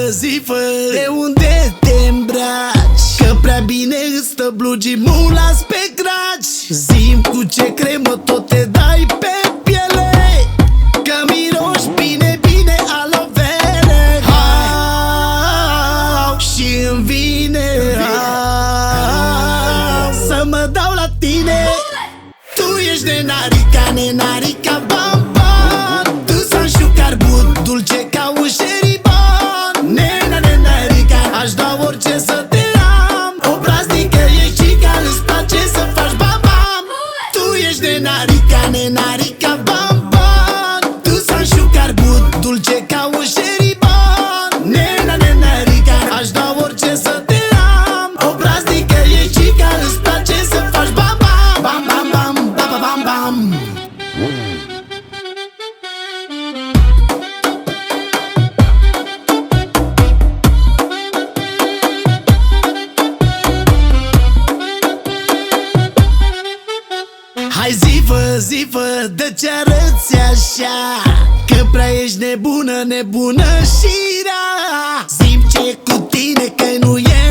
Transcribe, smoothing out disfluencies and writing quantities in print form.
zi-fă, de unde te îmbraci, că prea bine îți stă blugimul las pe craci. Zi-mi cu ce cremă tot te dai pe piele, că miroși bine, bine aloe vera. Și-mi vine să mă dau la tine. Tu ești de narica, nenarica, bamba. Tu s-a carbut, dulce ca un șeriban. Nenarica, aș da orice să te am. Obraznică ești cica, îți place să faci bam-bam. Tu ești de narica, nenarica, bamba. Tu s-a carbut, dulce ca un șeriban. Nenarica, aș da orice să te am. Obraznică ești cica, îți place să faci bam-bam. Bam-bam-bam, bam-bam-bam. Hai zi-fă, zi-fă, de ce arăți așa, că prea ești nebună, nebună și rea. Zi-mi ce cu tine, că nu e